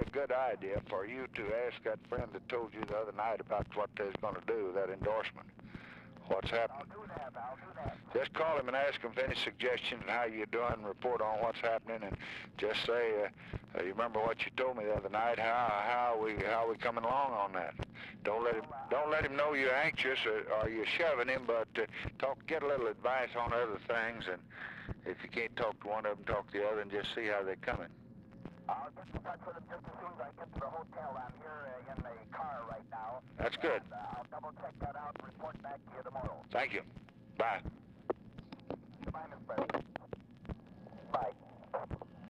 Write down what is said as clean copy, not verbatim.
good idea for you to ask that friend that told you the other night about what they're going to do, that endorsement. What's happening? I'll do that. I'll do that. Just call him and ask him for any suggestions and how you're doing, report on what's happening, and just say, you remember what you told me the other night, how we coming along on that. Don't let him know you're anxious or you're shoving him, but get a little advice on other things, and if you can't talk to one of them, talk to the other, and just see how they're coming. I'll get in touch with him just as soon as I get to the hotel. I'm here in the car right now. That's good. And, I'll double check that out and report back to you tomorrow. Thank you. Bye. Goodbye, Miss Brady. Bye.